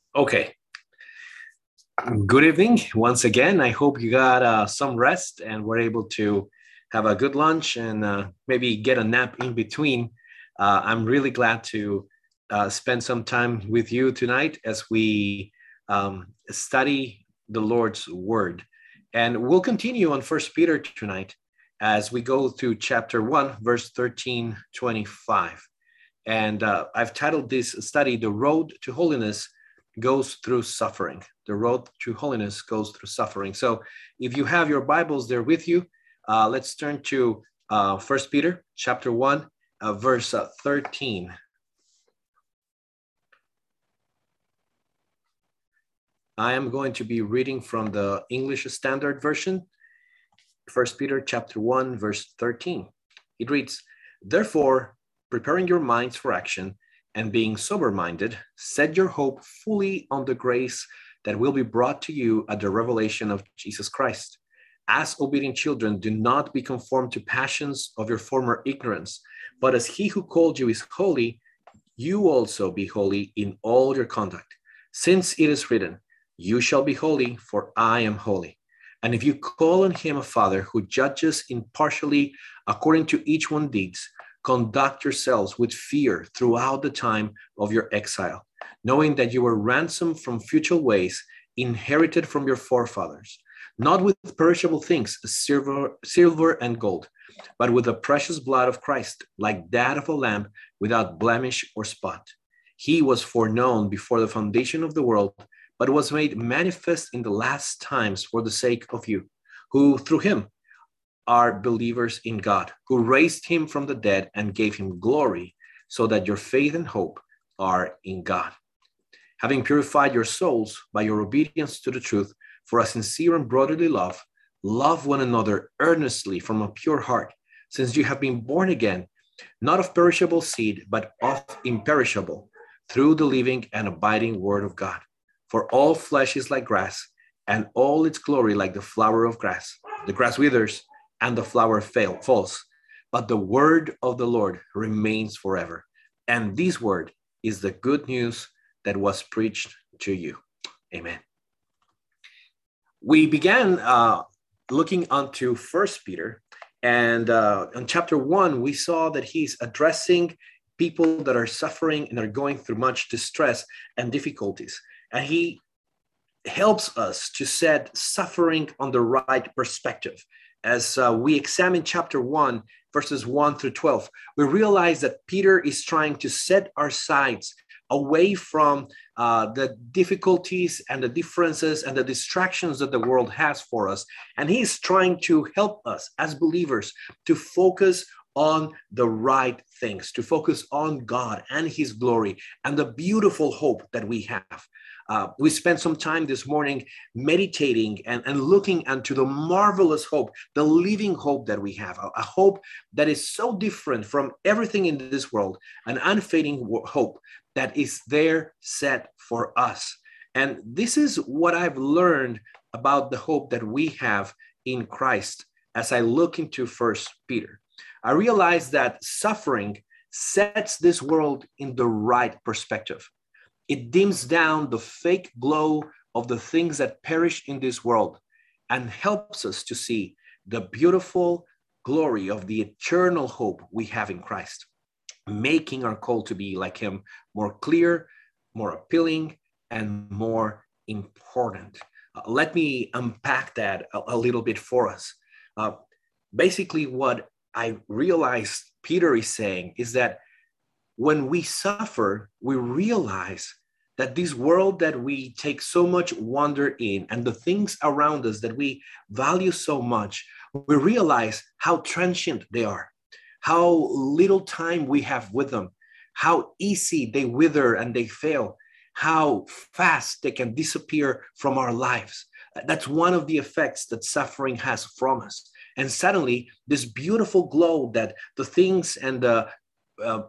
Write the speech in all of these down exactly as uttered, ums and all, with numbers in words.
Okay. Good evening once again. I hope you got uh, some rest and were able to have a good lunch and uh, maybe get a nap in between. Uh, I'm really glad to uh, spend some time with you tonight as we um, study the Lord's Word. And we'll continue on First Peter tonight as we go through chapter one, verse thirteen twenty-five. And uh, I've titled this study, The Road to Holiness Goes Through Suffering. The road to holiness goes through suffering. So if you have your Bibles there with you, uh, let's turn to uh, First Peter chapter one, uh, verse uh, thirteen. I am going to be reading from the English Standard Version, First Peter chapter one, verse thirteen. It reads, "Therefore, preparing your minds for action and being sober-minded, set your hope fully on the grace that will be brought to you at the revelation of Jesus Christ. As obedient children, do not be conformed to passions of your former ignorance, but as he who called you is holy, you also be holy in all your conduct. Since it is written, you shall be holy, for I am holy. And if you call on him a father who judges impartially according to each one's deeds, conduct yourselves with fear throughout the time of your exile, knowing that you were ransomed from futile ways, inherited from your forefathers, not with perishable things, silver, silver and gold, but with the precious blood of Christ, like that of a lamb without blemish or spot. He was foreknown before the foundation of the world, but was made manifest in the last times for the sake of you, who through him are believers in God, who raised him from the dead and gave him glory, so that your faith and hope are in God. Having purified your souls by your obedience to the truth for a sincere and brotherly love, love one another earnestly from a pure heart, since you have been born again, not of perishable seed, but of imperishable, through the living and abiding word of God. For all flesh is like grass, and all its glory like the flower of grass. The grass withers, and the flower fail, falls, but the word of the Lord remains forever. And this word is the good news that was preached to you." Amen. We began uh, looking onto First Peter, and uh, in chapter one, we saw that he's addressing people that are suffering and are going through much distress and difficulties. And he helps us to set suffering on the right perspective. As uh, we examine chapter one, verses one through twelve, we realize that Peter is trying to set our sights away from uh, the difficulties and the differences and the distractions that the world has for us. And he's trying to help us as believers to focus on the right things, to focus on God and his glory and the beautiful hope that we have. Uh, we spent some time this morning meditating and, and looking into the marvelous hope, the living hope that we have, a, a hope that is so different from everything in this world, an unfading hope that is there set for us. And this is what I've learned about the hope that we have in Christ as I look into First Peter. I realize that suffering sets this world in the right perspective. It dims down the fake glow of the things that perish in this world and helps us to see the beautiful glory of the eternal hope we have in Christ, making our call to be like him more clear, more appealing, and more important. Uh, let me unpack that a, a little bit for us. Uh, basically, what I realize Peter is saying is that when we suffer, we realize that this world that we take so much wonder in and the things around us that we value so much, we realize how transient they are, how little time we have with them, how easy they wither and they fail, how fast they can disappear from our lives. That's one of the effects that suffering has from us. And suddenly, this beautiful glow that the things and the uh,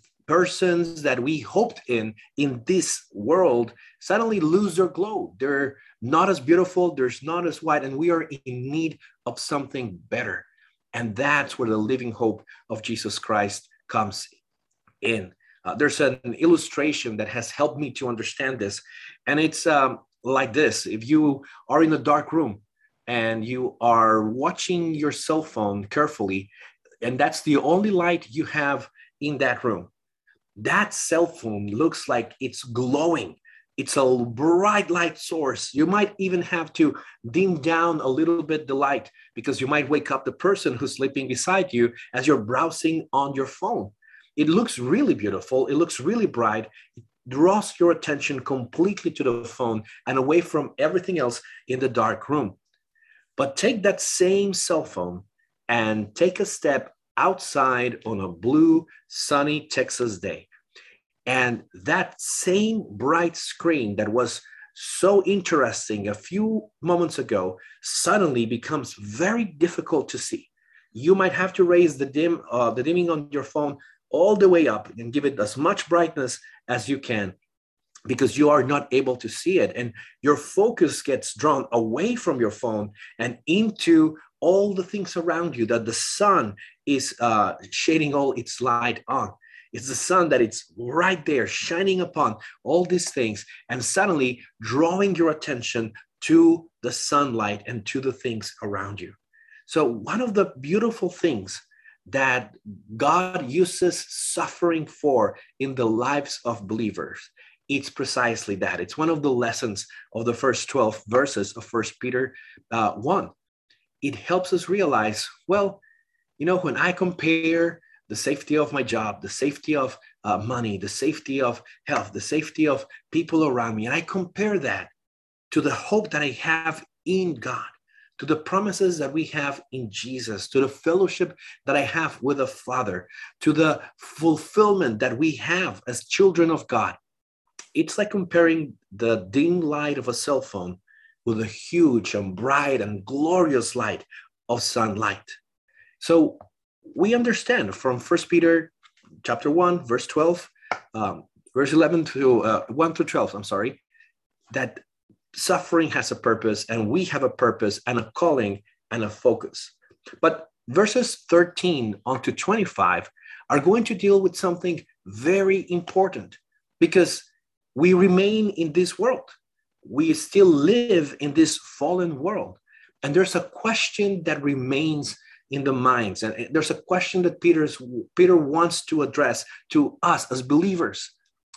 persons that we hoped in in this world suddenly lose their glow. They're not as beautiful, they're not as white, and we are in need of something better. And that's where the living hope of Jesus Christ comes in. Uh, there's an illustration that has helped me to understand this. And it's um, like this. If you are in a dark room and you are watching your cell phone carefully, and that's the only light you have in that room, that cell phone looks like it's glowing. It's a bright light source. You might even have to dim down a little bit the light because you might wake up the person who's sleeping beside you as you're browsing on your phone. It looks really beautiful. It looks really bright. It draws your attention completely to the phone and away from everything else in the dark room. But take that same cell phone and take a step outside on a blue, sunny Texas day. And that same bright screen that was so interesting a few moments ago suddenly becomes very difficult to see. You might have to raise the dim, uh, the dimming on your phone all the way up and give it as much brightness as you can, because you are not able to see it. And your focus gets drawn away from your phone and into all the things around you that the sun is uh, shading all its light on. It's the sun that it's right there shining upon all these things and suddenly drawing your attention to the sunlight and to the things around you. So one of the beautiful things that God uses suffering for in the lives of believers, it's precisely that. It's one of the lessons of the first twelve verses of First Peter uh, one. It helps us realize, well, you know, when I compare the safety of my job, the safety of uh, money, the safety of health, the safety of people around me, and I compare that to the hope that I have in God, to the promises that we have in Jesus, to the fellowship that I have with the Father, to the fulfillment that we have as children of God. It's like comparing the dim light of a cell phone with a huge and bright and glorious light of sunlight. So we understand from First Peter chapter one, verse twelve, um, verse eleven to uh, one to twelve, I'm sorry, that suffering has a purpose and we have a purpose and a calling and a focus. But verses thirteen on to twenty-five are going to deal with something very important, because we remain in this world. We still live in this fallen world. And there's a question that remains in the minds. And there's a question that Peter's, Peter wants to address to us as believers.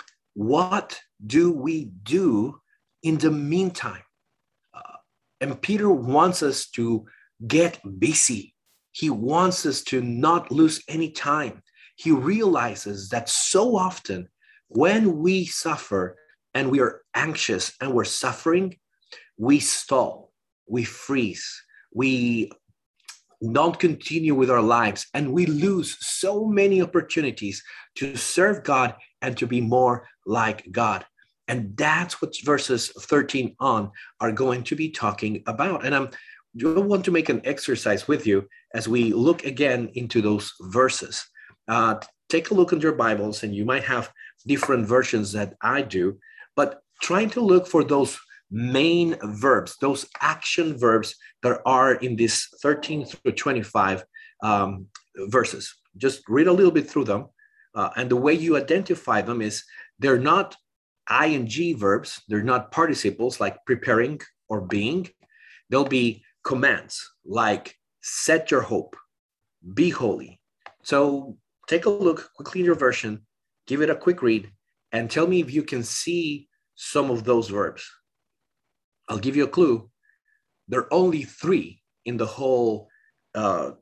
What do we do in the meantime? Uh, and Peter wants us to get busy. He wants us to not lose any time. He realizes that so often when we suffer and we are anxious and we're suffering, we stall, we freeze, we don't continue with our lives, and we lose so many opportunities to serve God and to be more like God. And that's what verses thirteen on are going to be talking about. And I'm, I want to make an exercise with you as we look again into those verses. Uh, take a look in your Bibles, and you might have different versions that I do, but trying to look for those main verbs, those action verbs that are in this thirteen through twenty-five um, verses. Just read a little bit through them. Uh, and the way you identify them is they're not ing verbs. They're not participles like preparing or being. They'll be commands like set your hope, be holy. So take a look quickly in your version, give it a quick read, and tell me if you can see some of those verbs. I'll give you a clue. There are only three in the whole uh,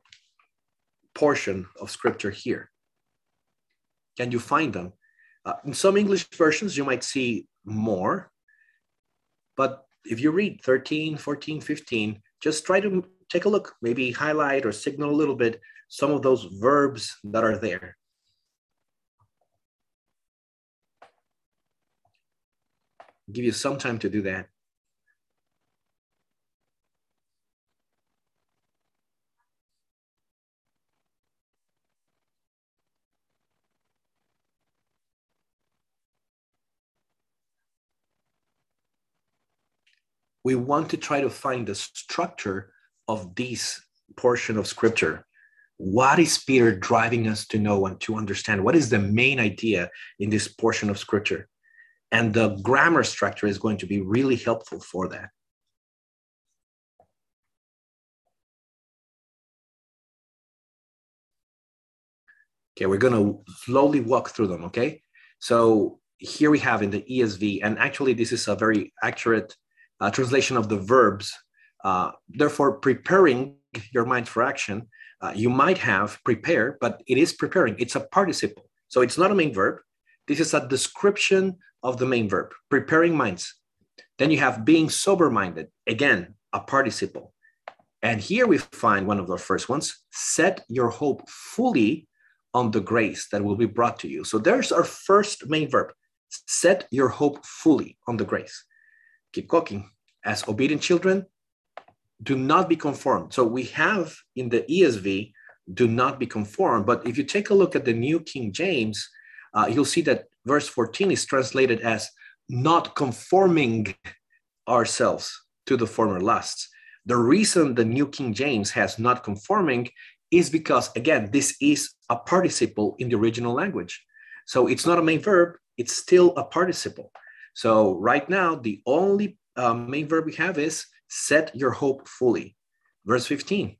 portion of scripture here. Can you find them? Uh, in some English versions, you might see more. But if you read thirteen, fourteen, fifteen, just try to take a look, maybe highlight or signal a little bit some of those verbs that are there. I'll give you some time to do that. We want to try to find the structure of this portion of scripture. What is Peter driving us to know and to understand? What is the main idea in this portion of scripture? And the grammar structure is going to be really helpful for that. Okay, we're going to slowly walk through them, okay? So here we have in the E S V, and actually this is a very accurate uh, translation of the verbs. Uh, therefore, preparing your mind for action, uh, you might have prepare, but it is preparing. It's a participle. So it's not a main verb. This is a description of the main verb, preparing minds. Then you have being sober-minded. Again, a participle. And here we find one of the first ones, set your hope fully on the grace that will be brought to you. So there's our first main verb, set your hope fully on the grace. Keep talking. As obedient children, do not be conformed. So we have in the E S V, do not be conformed. But if you take a look at the New King James, uh, you'll see that verse fourteen is translated as not conforming ourselves to the former lusts. The reason the New King James has not conforming is because, again, this is a participle in the original language. So it's not a main verb, it's still a participle. So right now, the only uh, main verb we have is set your hope fully. Verse fifteen,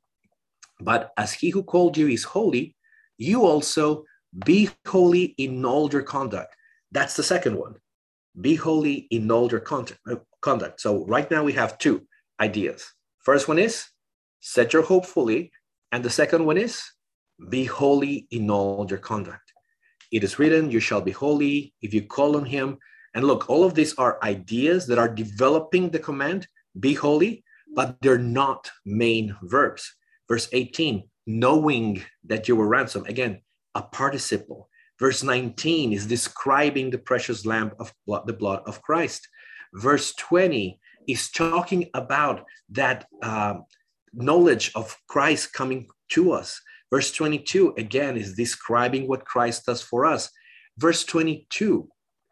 but as he who called you is holy, you also be holy in all your conduct. That's the second one. Be holy in all your conduct. So right now we have two ideas. First one is set your hope fully. And the second one is be holy in all your conduct. It is written, you shall be holy if you call on him. And look, all of these are ideas that are developing the command, be holy, but they're not main verbs. Verse eighteen, knowing that you were ransomed. Again, a participle. Verse nineteen is describing the precious lamb of blood, the blood of Christ. Verse twenty is talking about that um, knowledge of Christ coming to us. Verse twenty-two, again, is describing what Christ does for us. Verse twenty-two,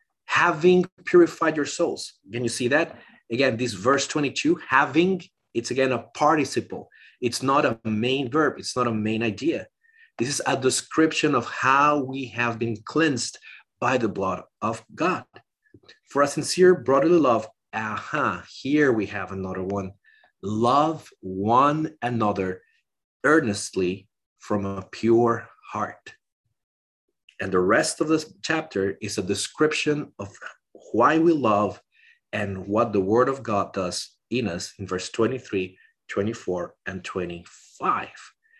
having purified your souls. Can you see that? Again, this verse twenty-two, having, it's again a participle. It's not a main verb. It's not a main idea. This is a description of how we have been cleansed by the blood of God. For a sincere brotherly love, aha, here we have another one. Love one another earnestly from a pure heart. And the rest of this chapter is a description of why we love and what the word of God does in us in verse twenty-three, twenty-four, and twenty-five.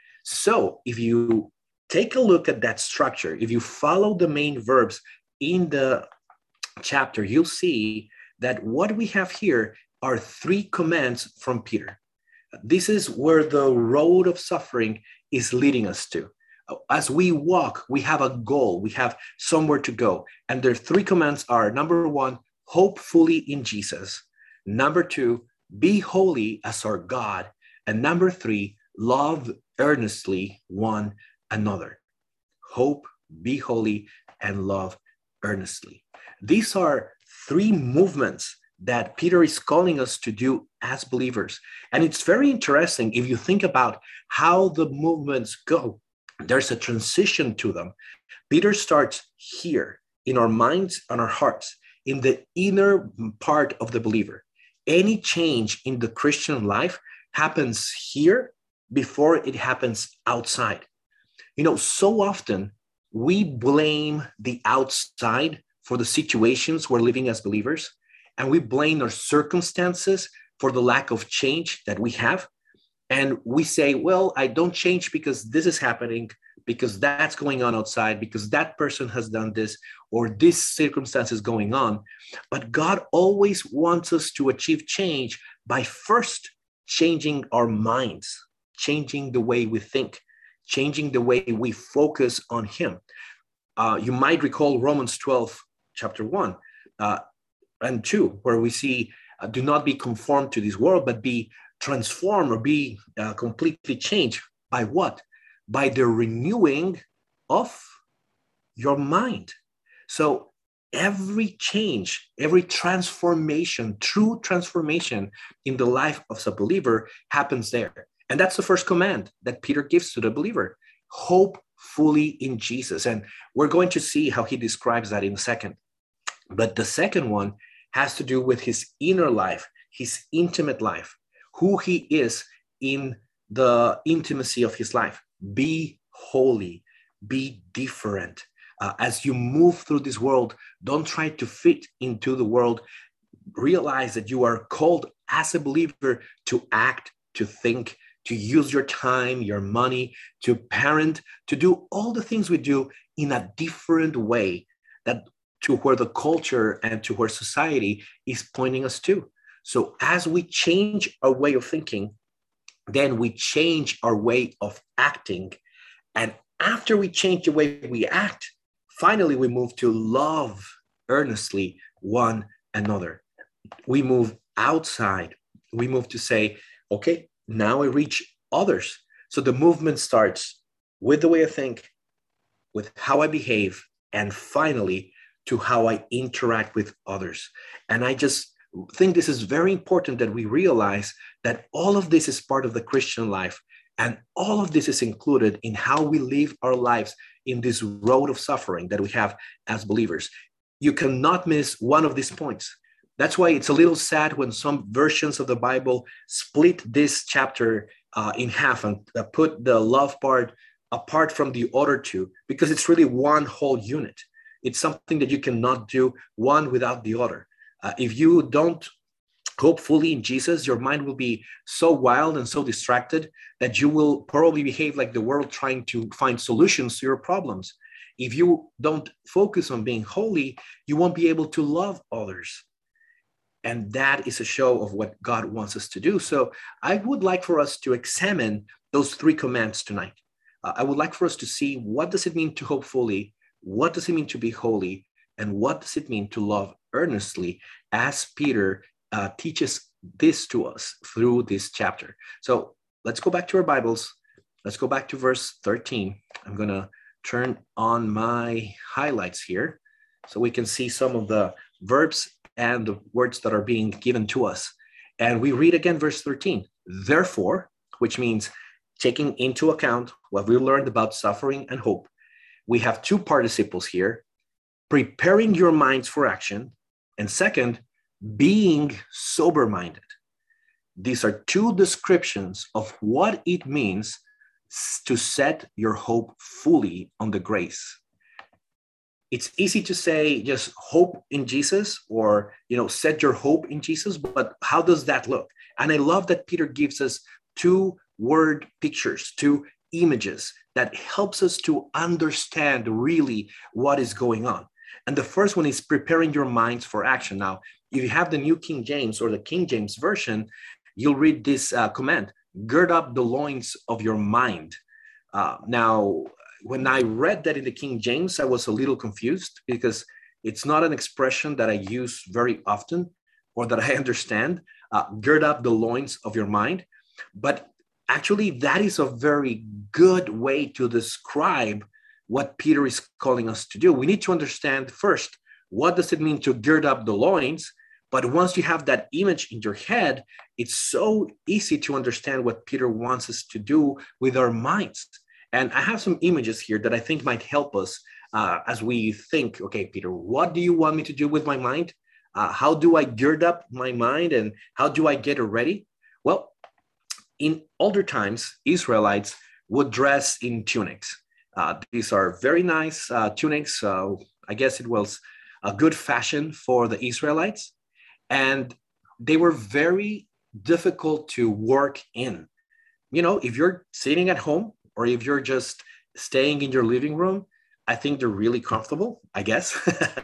So if you take a look at that structure, if you follow the main verbs in the chapter, you'll see that what we have here are three commands from Peter. This is where the road of suffering is leading us to. As we walk, we have a goal, we have somewhere to go. And their three commands are, number one, hope fully in Jesus. Number two, be holy as our God. And number three, love earnestly one another. Hope, be holy, and love earnestly. These are three movements that Peter is calling us to do as believers. And it's very interesting if you think about how the movements go. There's a transition to them. Peter starts here in our minds and our hearts, in the inner part of the believer. Any change in the Christian life happens here before it happens outside. You know, so often we blame the outside for the situations we're living as believers, and we blame our circumstances for the lack of change that we have. And we say, well, I don't change because this is happening, because that's going on outside, because that person has done this, or this circumstance is going on. But God always wants us to achieve change by first changing our minds, changing the way we think, changing the way we focus on him. Uh, you might recall Romans twelve, chapter one uh, and two, where we see, uh, do not be conformed to this world, but be transformed or be uh, completely changed by what? By the renewing of your mind. So every change, every transformation, true transformation in the life of a believer happens there. And that's the first command that Peter gives to the believer. hope fully in Jesus. And we're going to see how he describes that in a second. But the second one has to do with his inner life, his intimate life, who he is in the intimacy of his life. Be holy, be different. Uh, as you move through this world, don't try to fit into the world. Realize that you are called as a believer to act, to think, to use your time, your money, to parent, to do all the things we do in a different way, that to where the culture and to where society is pointing us to. So as we change our way of thinking, then we change our way of acting. And after we change the way we act, finally we move to love earnestly one another. We move outside. We move to say, okay, now I reach others. So the movement starts with the way I think, with how I behave, and finally to how I interact with others. And I just think this is very important that we realize that all of this is part of the Christian life, and all of this is included in how we live our lives in this road of suffering that we have as believers. You cannot miss one of these points. That's why it's a little sad when some versions of the Bible split this chapter uh, in half and uh, put the love part apart from the other two, because it's really one whole unit. It's something that you cannot do one without the other. Uh, if you don't hope fully in Jesus, your mind will be so wild and so distracted that you will probably behave like the world, trying to find solutions to your problems. If you don't focus on being holy, you won't be able to love others. And that is a show of what God wants us to do. So I would like for us to examine those three commands tonight. Uh, I would like for us to see, what does it mean to hope fully? What does it mean to be holy? And what does it mean to love earnestly, as Peter uh, teaches this to us through this chapter? So let's go back to our Bibles. Let's go back to verse thirteen. I'm going to turn on my highlights here so we can see some of the verbs and the words that are being given to us. And we read again verse thirteen. Therefore, which means taking into account what we learned about suffering and hope, we have two participles here: preparing your minds for action, and second, being sober-minded. These are two descriptions of what it means to set your hope fully on the grace. It's easy to say just hope in Jesus, or, you know, set your hope in Jesus, but how does that look? And I love that Peter gives us two word pictures, two images that helps us to understand really what is going on. And the first one is preparing your minds for action. Now, if you have the New King James or the King James Version, you'll read this uh, command: gird up the loins of your mind. Uh, now, when I read that in the King James, I was a little confused, because it's not an expression that I use very often or that I understand. Uh, gird up the loins of your mind. But actually, that is a very good way to describe what Peter is calling us to do. We need to understand first, what does it mean to gird up the loins? But once you have that image in your head, it's so easy to understand what Peter wants us to do with our minds. And I have some images here that I think might help us uh, as we think, okay, Peter, what do you want me to do with my mind? Uh, how do I gird up my mind, and how do I get it ready? Well, in older times, Israelites would dress in tunics. Uh, these are very nice uh, tunics. Uh, I guess it was a good fashion for the Israelites. And they were very difficult to work in. You know, if you're sitting at home, or if you're just staying in your living room, I think they're really comfortable, I guess.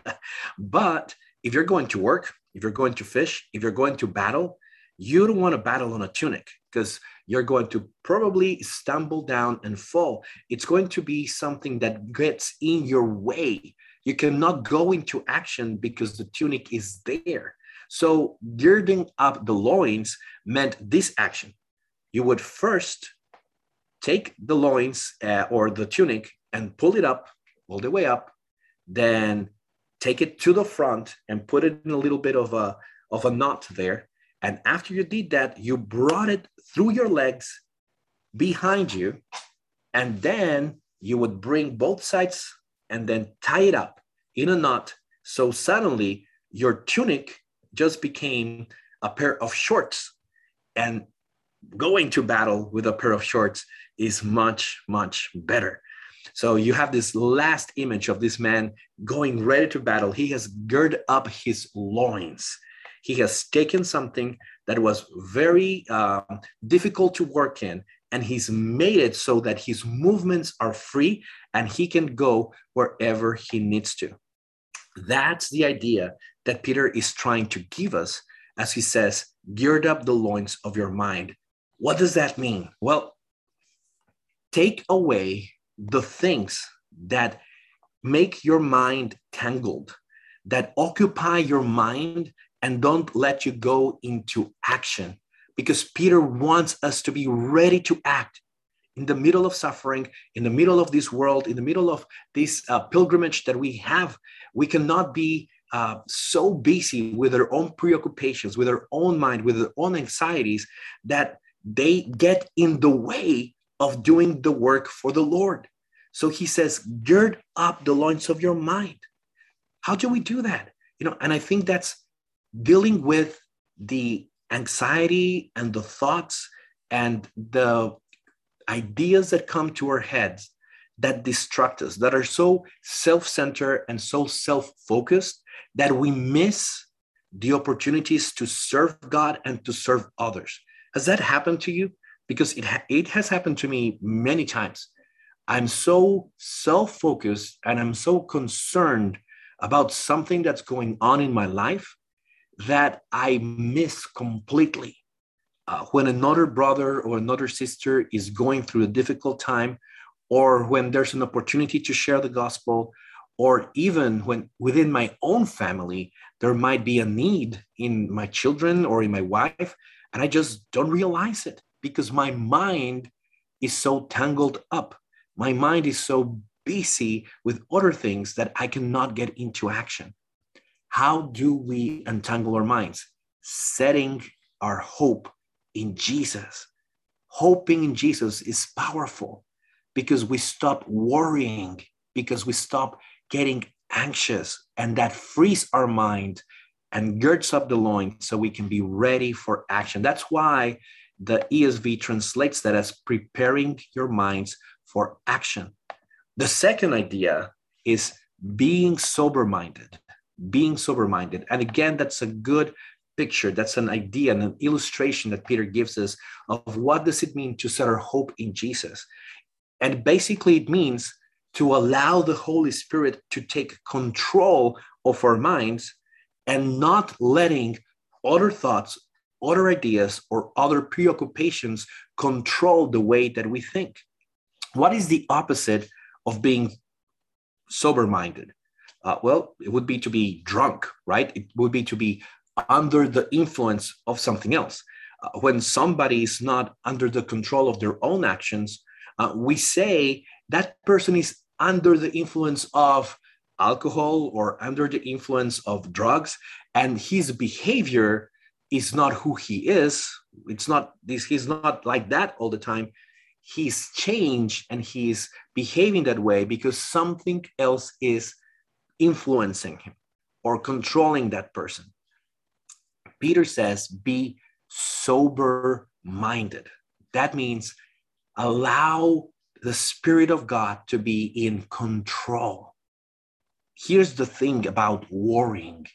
But if you're going to work, if you're going to fish, if you're going to battle, you don't want to battle on a tunic, because you're going to probably stumble down and fall. It's going to be something that gets in your way. You cannot go into action because the tunic is there. So girding up the loins meant this action. You would first take the loins uh, or the tunic and pull it up all the way up, then take it to the front and put it in a little bit of a, of a knot there. And after you did that, you brought it through your legs behind you, And then you would bring both sides and then tie it up in a knot. So suddenly your tunic just became a pair of shorts. And going to battle with a pair of shorts is much, much better. So you have this last image of this man going ready to battle. He has girded up his loins. He has taken something that was very uh, difficult to work in, and he's made it so that his movements are free and he can go wherever he needs to. That's the idea that Peter is trying to give us as he says, gird up the loins of your mind. What does that mean? Well, take away the things that make your mind tangled, that occupy your mind and don't let you go into action. Because Peter wants us to be ready to act in the middle of suffering, in the middle of this world, in the middle of this uh, pilgrimage that we have. We cannot be uh, so busy with our own preoccupations, with our own mind, with our own anxieties, that they get in the way of doing the work for the Lord. So he says, gird up the loins of your mind. How do we do that? You know, and I think that's dealing with the anxiety and the thoughts and the ideas that come to our heads that distract us, that are so self-centered and so self-focused that we miss the opportunities to serve God and to serve others. Has that happened to you? Because it, ha- it has happened to me many times. I'm so self-focused and I'm so concerned about something that's going on in my life that I miss completely uh, when another brother or another sister is going through a difficult time, or when there's an opportunity to share the gospel, or even when within my own family, there might be a need in my children or in my wife, and I just don't realize it because my mind is so tangled up. My mind is so busy with other things that I cannot get into action. How do we untangle our minds? Setting our hope in Jesus. Hoping in Jesus is powerful because we stop worrying, because we stop getting anxious, and that frees our mind and girds up the loins so we can be ready for action. That's why the E S V translates that as preparing your minds for action. The second idea is being sober-minded, being sober-minded. And again, that's a good picture. That's an idea and an illustration that Peter gives us of what does it mean to set our hope in Jesus. And basically it means to allow the Holy Spirit to take control of our minds and not letting other thoughts, other ideas, or other preoccupations control the way that we think. What is the opposite of being sober-minded? Uh, well, it would be to be drunk, right? It would be to be under the influence of something else. Uh, when somebody is not under the control of their own actions, uh, we say that person is under the influence of alcohol or under the influence of drugs, and his behavior is not who he is. It's not this, he's not like that all the time. He's changed and he's behaving that way because something else is influencing him or controlling that person. Peter says, be sober-minded. That means allow the Spirit of God to be in control. Here's the thing about worrying.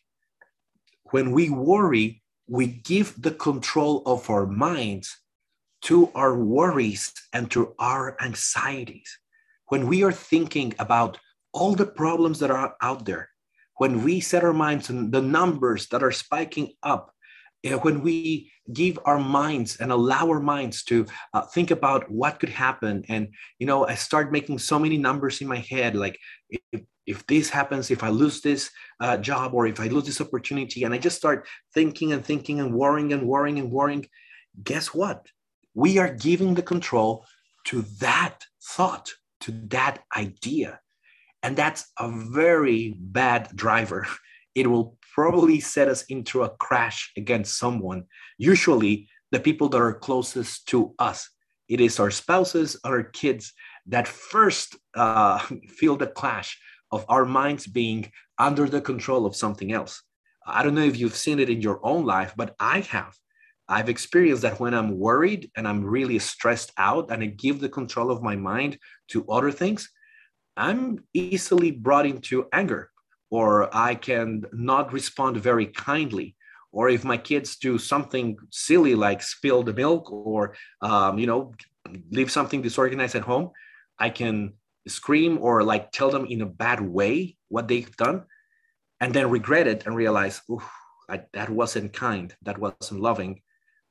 When we worry, we give the control of our minds to our worries and to our anxieties. When we are thinking about all the problems that are out there, when we set our minds on the numbers that are spiking up, when we give our minds and allow our minds to uh, think about what could happen, and you know, I start making so many numbers in my head, like if, if this happens, if I lose this uh, job, or if I lose this opportunity, and I just start thinking and thinking and worrying and worrying and worrying, guess what? We are giving the control to that thought, to that idea. And that's a very bad driver. It will probably set us into a crash against someone, usually the people that are closest to us. It is our spouses, our kids that first uh, feel the clash of our minds being under the control of something else. I don't know if you've seen it in your own life, but I have. I've experienced that when I'm worried and I'm really stressed out and I give the control of my mind to other things, I'm easily brought into anger, or I can not respond very kindly. Or if my kids do something silly like spill the milk or, um, you know, leave something disorganized at home, I can scream or like tell them in a bad way what they've done and then regret it and realize, ooh, I, that wasn't kind, that wasn't loving.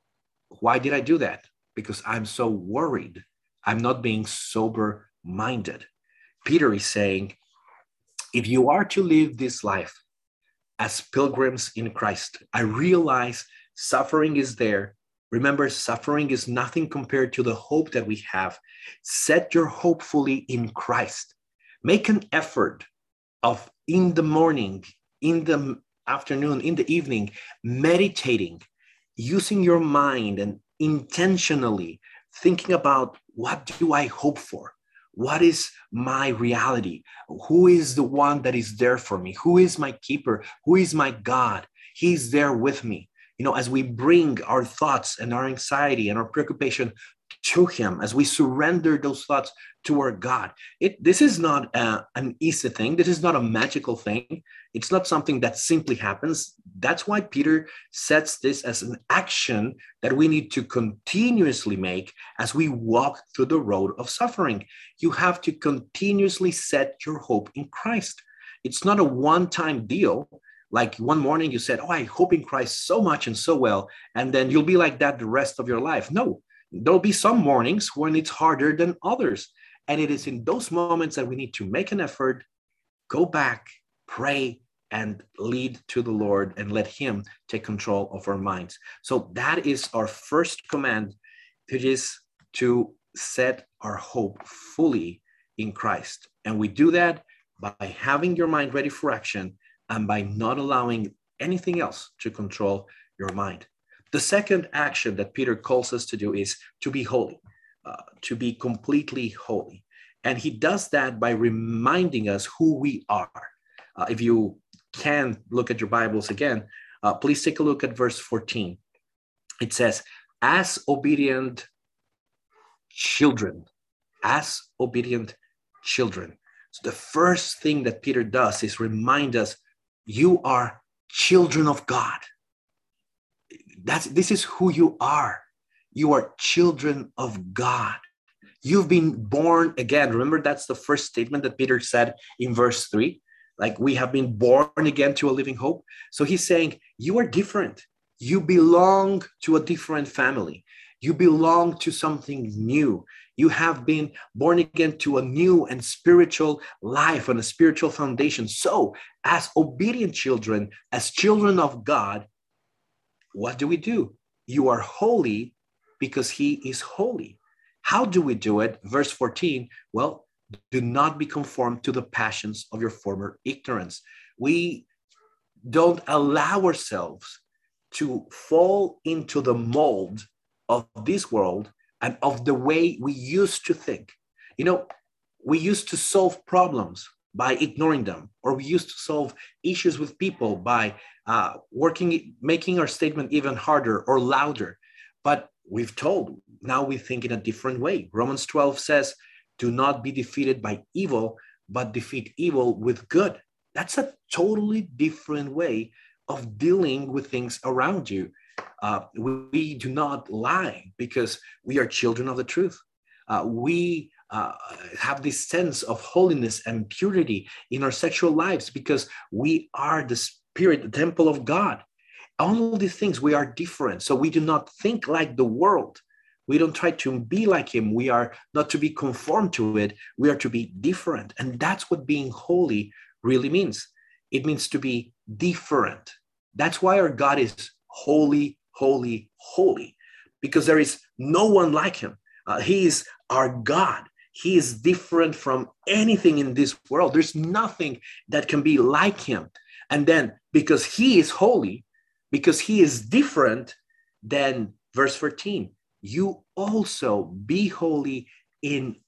Why did I do that? Because I'm so worried. I'm not being sober minded. Peter is saying, if you are to live this life as pilgrims in Christ, I realize suffering is there. Remember, suffering is nothing compared to the hope that we have. Set your hope fully in Christ. Make an effort of in the morning, in the afternoon, in the evening, meditating, using your mind and intentionally thinking about, what do I hope for? What is my reality? Who is the one that is there for me? Who is my keeper? Who is my God? He's there with me. You know, as we bring our thoughts and our anxiety and our preoccupation to him, as we surrender those thoughts to our God, it, this is not uh, an easy thing. This is not a magical thing. It's not something that simply happens. That's why Peter sets this as an action that we need to continuously make as we walk through the road of suffering. You have to continuously set your hope in Christ. It's not a one-time deal. Like one morning you said, oh, I hope in Christ so much and so well, and then you'll be like that the rest of your life. No, there'll be some mornings when it's harder than others. And it is in those moments that we need to make an effort, go back, pray, and lead to the Lord and let him take control of our minds. So that is our first command, which is to set our hope fully in Christ. And we do that by having your mind ready for action and by not allowing anything else to control your mind. The second action that Peter calls us to do is to be holy, uh, to be completely holy. And he does that by reminding us who we are. Uh, if you can look at your Bibles again, uh, please take a look at verse fourteen. It says, as obedient children, as obedient children. So the first thing that Peter does is remind us, you are children of God. That's, this is who you are. You are children of God. You've been born again. Remember, that's the first statement that Peter said in verse three. Like, we have been born again to a living hope. So he's saying, you are different. You belong to a different family. You belong to something new. You have been born again to a new and spiritual life and a spiritual foundation. So as obedient children, as children of God, what do we do? You are holy because he is holy. How do we do it? Verse fourteen, well, do not be conformed to the passions of your former ignorance. We don't allow ourselves to fall into the mold of this world and of the way we used to think. You know, we used to solve problems by ignoring them, or we used to solve issues with people by uh, working, making our statement even harder or louder. But we've told, now we think in a different way. Romans twelve says, do not be defeated by evil, but defeat evil with good. That's a totally different way of dealing with things around you. Uh, we, we do not lie because we are children of the truth. Uh, we uh, have this sense of holiness and purity in our sexual lives because we are the spirit, the temple of God. All of these things, we are different. So we do not think like the world. We don't try to be like him. We are not to be conformed to it. We are to be different. And that's what being holy really means. It means to be different. That's why our God is holy, holy, holy, because there is no one like him. Uh, he is our God. He is different from anything in this world. There's nothing that can be like him. And then because he is holy, because he is different, then verse fourteen, you also be holy in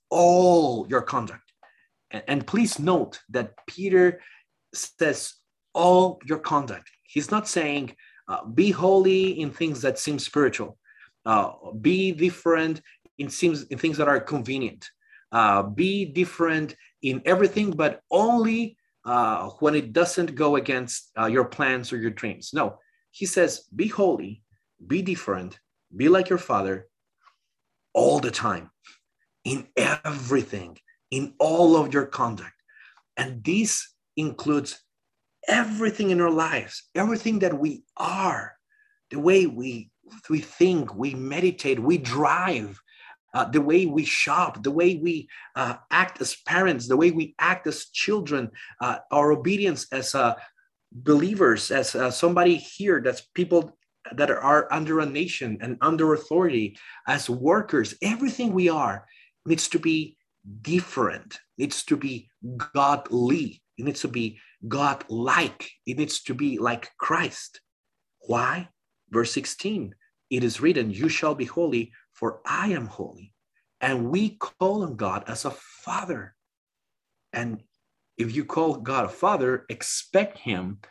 all your conduct. And, and please note that Peter says all your conduct. He's not saying uh, be holy in things that seem spiritual, uh, be different in, seems, in things that are convenient, uh, be different in everything, but only uh, when it doesn't go against uh, your plans or your dreams. No, he says, be holy, be different, be like your Father all the time, in everything, in all of your conduct. And this includes everything in our lives, everything that we are, the way we, we think, we meditate, we drive, uh, the way we shop, the way we uh, act as parents, the way we act as children, uh, our obedience as uh, believers, as uh, somebody here, that's people that are under a nation and under authority, as workers, everything we are needs to be different, needs to be godly, it needs to be God-like, it needs to be like Christ. Why? Verse sixteen, it is written, you shall be holy, for I am holy. And we call on God as a Father. And if you call God a Father, expect him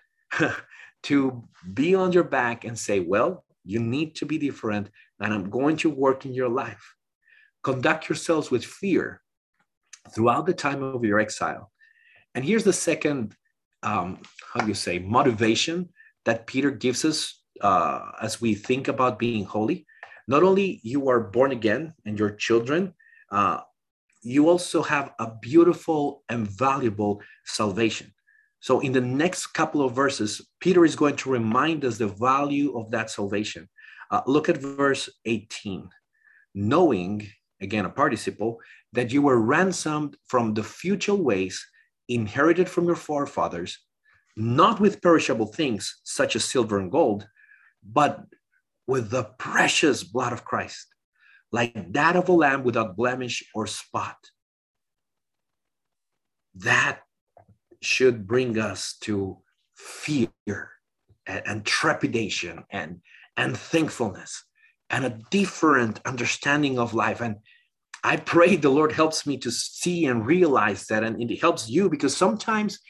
to be on your back and say, well, you need to be different, and I'm going to work in your life. Conduct yourselves with fear throughout the time of your exile. And here's the second, um, how do you say, motivation that Peter gives us uh, as we think about being holy. Not only you are born again and your children, uh, you also have a beautiful and valuable salvation. So in the next couple of verses, Peter is going to remind us the value of that salvation. Uh, look at verse eighteen. Knowing, again, a participle, that you were ransomed from the futile ways inherited from your forefathers, not with perishable things such as silver and gold, but with the precious blood of Christ, like that of a lamb without blemish or spot. That should bring us to fear and, and trepidation and, and thankfulness and a different understanding of life. And I pray the Lord helps me to see and realize that, and it helps you, because sometimes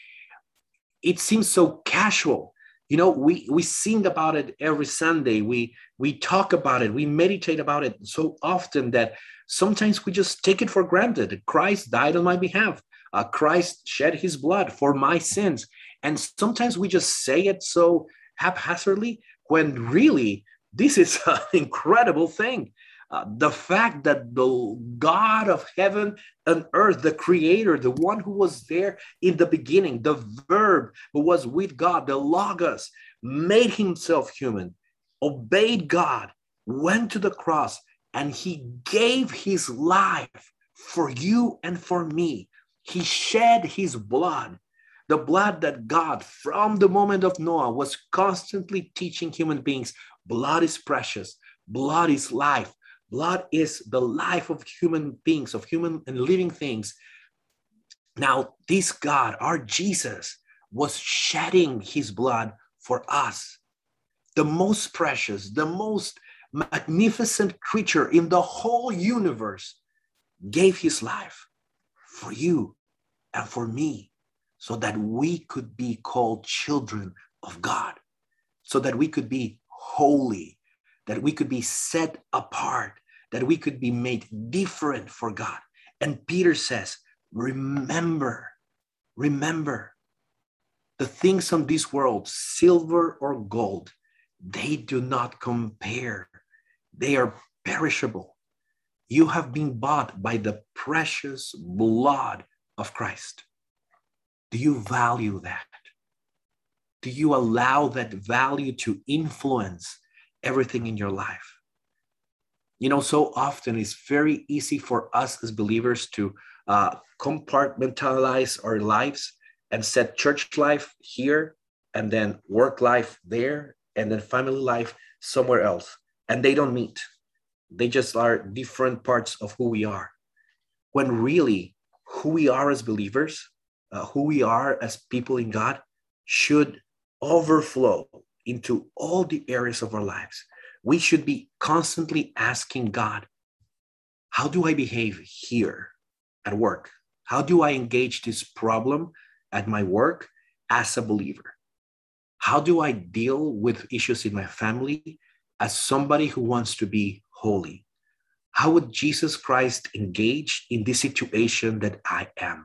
it seems so casual. You know, we, we sing about it every Sunday. We, we talk about it. We meditate about it so often that sometimes we just take it for granted. Christ died on my behalf. Uh, Christ shed his blood for my sins. And sometimes we just say it so haphazardly, when really this is an incredible thing. Uh, the fact that the God of heaven and earth, the creator, the one who was there in the beginning, the verb who was with God, the Logos, made himself human, obeyed God, went to the cross, and he gave his life for you and for me. He shed his blood, the blood that God, from the moment of Noah, was constantly teaching human beings. Blood is precious. Blood is life. Blood is the life of human beings, of human and living things. Now, this God, our Jesus, was shedding his blood for us. The most precious, the most magnificent creature in the whole universe gave his life for you and for me, so that we could be called children of God, so that we could be holy, that we could be set apart, that we could be made different for God. And Peter says, remember, remember, the things on this world, silver or gold, they do not compare. They are perishable. You have been bought by the precious blood of Christ. Do you value that? Do you allow that value to influence everything in your life? You know, so often it's very easy for us as believers to uh, compartmentalize our lives and set church life here, and then work life there, and then family life somewhere else. And they don't meet. They just are different parts of who we are. When really who we are as believers, uh, who we are as people in God, should overflow into all the areas of our lives. We should be constantly asking God, how do I behave here? at work? How do I engage this problem at my work as a believer? How do I deal with issues in my family as somebody who wants to be holy? How would Jesus Christ engage in this situation that I am?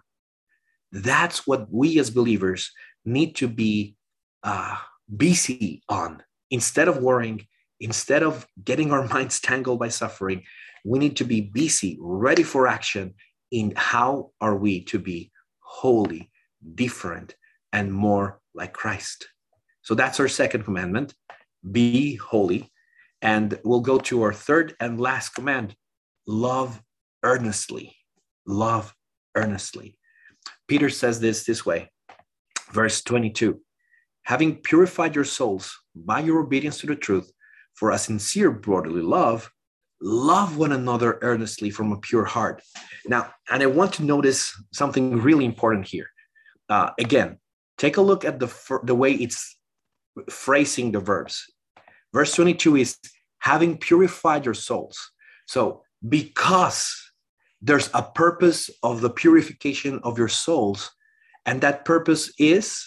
That's what we as believers need to be uh, busy on. Instead of worrying, instead of getting our minds tangled by suffering, we need to be busy, ready for action in how are we to be holy, different, and more like Christ. So that's our second commandment, be holy. And we'll go to our third and last command, love earnestly, love earnestly. Peter says this this way, verse twenty-two, having purified your souls by your obedience to the truth for a sincere brotherly love, love one another earnestly from a pure heart. Now, and I want to notice something really important here. Uh, again, take a look at the, the way it's phrasing the verbs. Verse twenty-two is having purified your souls. So because there's a purpose of the purification of your souls, and that purpose is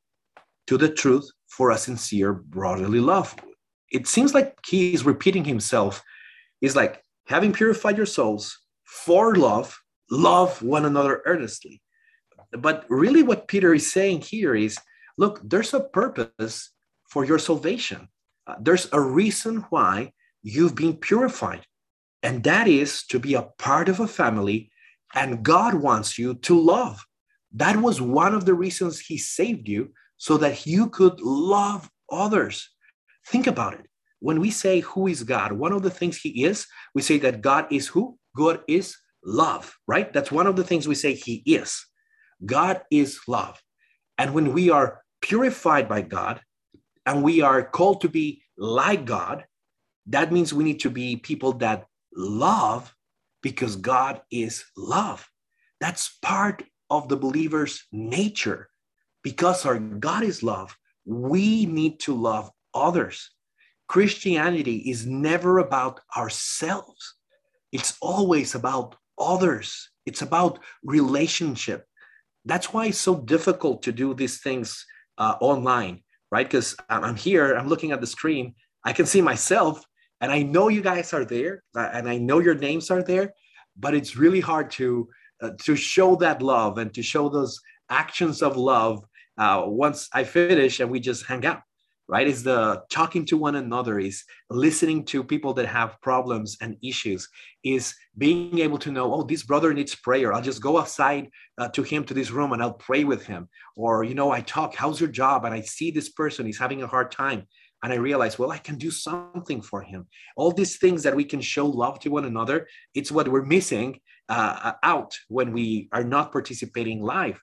to the truth for a sincere brotherly love. It seems like he is repeating himself. He's like, having purified your souls for love, love one another earnestly. But really what Peter is saying here is, look, there's a purpose for your salvation. Uh, there's a reason why you've been purified. And that is to be a part of a family, and God wants you to love. That was one of the reasons he saved you, so that you could love others. Think about it. When we say who is God, one of the things he is, we say that God is who? God is love, right? That's one of the things we say he is. God is love. And when we are purified by God, and we are called to be like God, that means we need to be people that love because God is love. That's part of the believer's nature. Because our God is love, we need to love others. Christianity is never about ourselves. It's always about others. It's about relationship. That's why it's so difficult to do these things uh, online, right? Because I'm here, I'm looking at the screen, I can see myself, and I know you guys are there, uh, and I know your names are there, but it's really hard to, uh, to show that love and to show those actions of love uh, once I finish and we just hang out, right? It's the talking to one another, is listening to people that have problems and issues, is being able to know, oh, this brother needs prayer. I'll just go outside uh, to him, to this room, and I'll pray with him. Or, you know, I talk, how's your job? And I see this person, he's having a hard time. And I realize, well, I can do something for him. All these things that we can show love to one another, it's what we're missing uh, out when we are not participating live.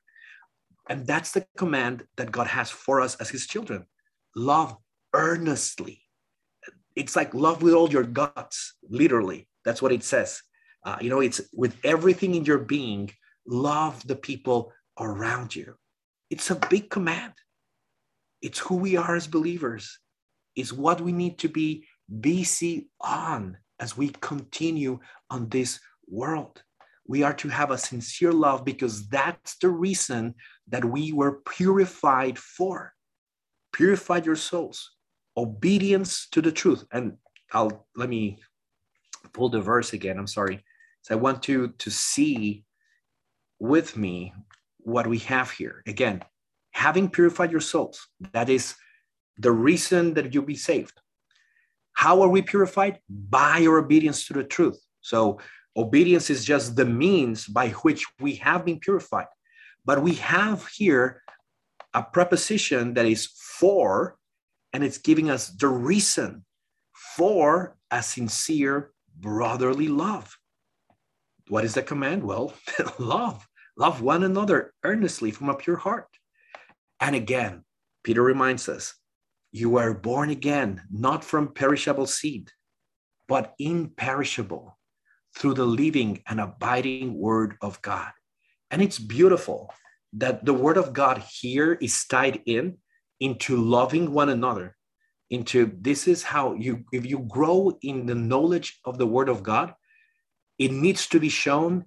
And that's the command that God has for us as his children. Love earnestly. It's like love with all your guts, literally. That's what it says. Uh, you know, it's with everything in your being, love the people around you. It's a big command. It's who we are as believers. It's what we need to be busy on as we continue on this world. We are to have a sincere love because that's the reason that we were purified for. Purified your souls. Obedience to the truth. And I'll let me pull the verse again. I'm sorry. So I want you to see with me what we have here. Again, having purified your souls. That is the reason that you'll be saved. How are we purified? By your obedience to the truth. So obedience is just the means by which we have been purified. But we have here a preposition that is for, and it's giving us the reason for a sincere brotherly love. What is the command? Well, love. Love one another earnestly from a pure heart. And again, Peter reminds us, you were born again, not from perishable seed, but imperishable, through the living and abiding word of God. And it's beautiful that the word of God here is tied in into loving one another, into this is how you, if you grow in the knowledge of the word of God, it needs to be shown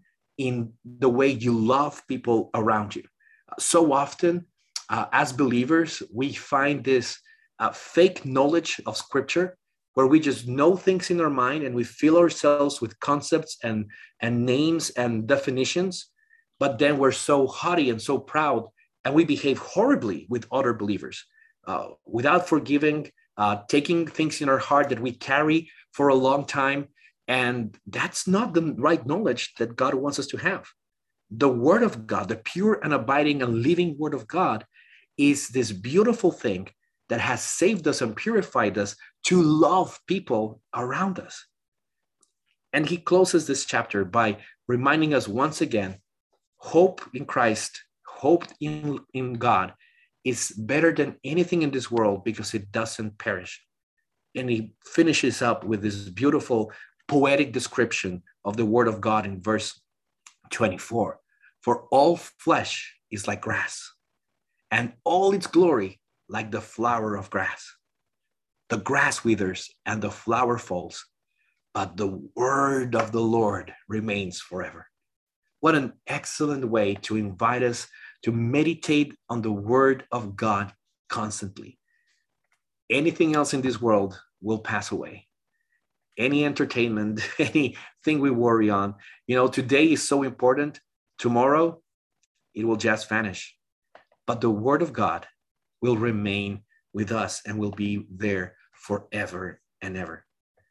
in the way you love people around you. So often, uh, as believers, we find this uh, fake knowledge of Scripture where we just know things in our mind and we fill ourselves with concepts and, and names and definitions, but then we're so haughty and so proud, and we behave horribly with other believers uh, without forgiving, uh, taking things in our heart that we carry for a long time. And that's not the right knowledge that God wants us to have. The Word of God, the pure and abiding and living Word of God, is this beautiful thing that has saved us and purified us to love people around us. And he closes this chapter by reminding us once again, hope in Christ, hope in, in God is better than anything in this world because it doesn't perish. And he finishes up with this beautiful poetic description of the Word of God in verse twenty-four. For all flesh is like grass, and all its glory like the flower of grass. The grass withers and the flower falls, but the word of the Lord remains forever. What an excellent way to invite us to meditate on the Word of God constantly. Anything else in this world will pass away. Any entertainment, anything we worry on, you know, today is so important. Tomorrow, it will just vanish. But the Word of God will remain with us and will be there forever and ever.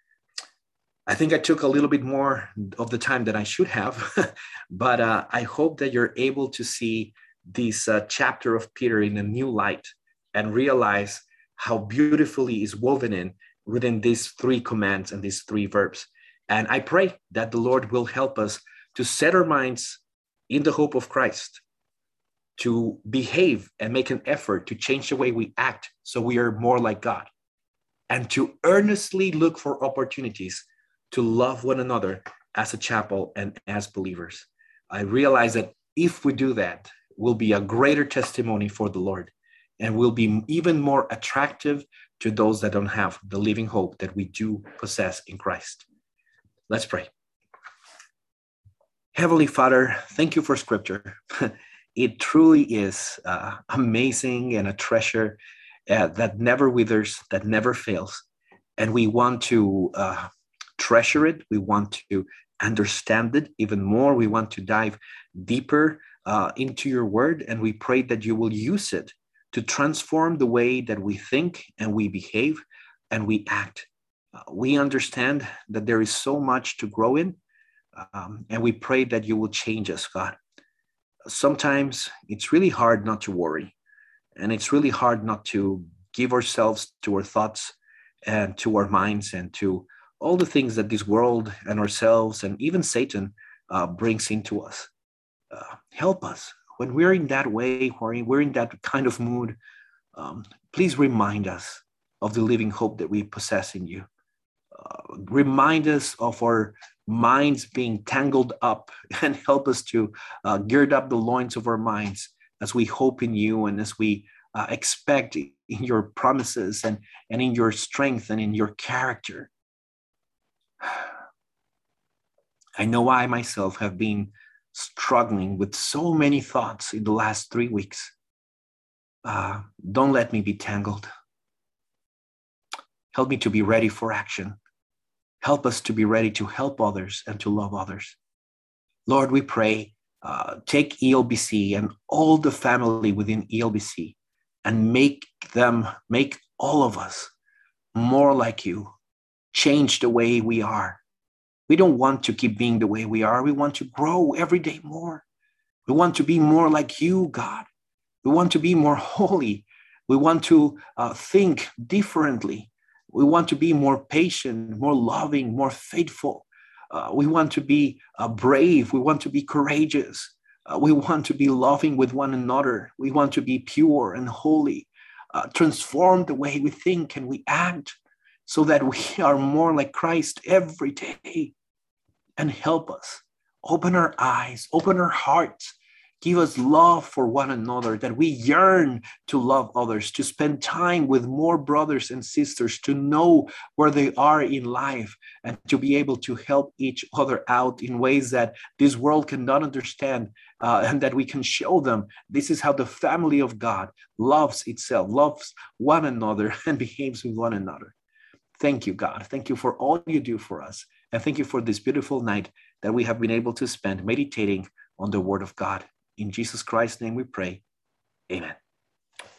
I think I took a little bit more of the time than I should have, but uh, I hope that you're able to see this uh, chapter of Peter in a new light and realize how beautifully is woven in within these three commands and these three verbs. And I pray that the Lord will help us to set our minds in the hope of Christ, to behave and make an effort to change the way we act so we are more like God, and to earnestly look for opportunities to love one another as a chapel and as believers. I realize that if we do that, we'll be a greater testimony for the Lord and will be even more attractive to those that don't have the living hope that we do possess in Christ. Let's pray. Heavenly Father, thank you for Scripture. It truly is uh, amazing and a treasure uh, that never withers, that never fails. And we want to uh, treasure it. We want to understand it even more. We want to dive deeper uh, into your word. And we pray that you will use it to transform the way that we think and we behave and we act. Uh, we understand that there is so much to grow in. Um, and we pray that you will change us, God. Sometimes it's really hard not to worry. And it's really hard not to give ourselves to our thoughts and to our minds and to all the things that this world and ourselves and even Satan uh, brings into us. Uh, help us when we're in that way, when we're in that kind of mood. Um, please remind us of the living hope that we possess in you. Uh, remind us of our minds being tangled up and help us to uh, gird up the loins of our minds as we hope in you and as we uh, expect in your promises and, and in your strength and in your character. I know I myself have been struggling with so many thoughts in the last three weeks. Uh, don't let me be tangled. Help me to be ready for action. Help us to be ready to help others and to love others. Lord, we pray, uh, take E L B C and all the family within E L B C and make them, make all of us more like you. Change the way we are. We don't want to keep being the way we are. We want to grow every day more. We want to be more like you, God. We want to be more holy. We want to uh, think differently. We want to be more patient, more loving, more faithful. Uh, we want to be uh, brave. We want to be courageous. Uh, we want to be loving with one another. We want to be pure and holy. Uh, transform the way we think and we act so that we are more like Christ every day. And help us. Open our eyes, open our hearts Give us love for one another, that we yearn to love others, to spend time with more brothers and sisters, to know where they are in life, and to be able to help each other out in ways that this world cannot understand, uh, and that we can show them this is how the family of God loves itself, loves one another, and behaves with one another. Thank you, God. Thank you for all you do for us. And thank you for this beautiful night that we have been able to spend meditating on the Word of God. In Jesus Christ's name we pray. Amen.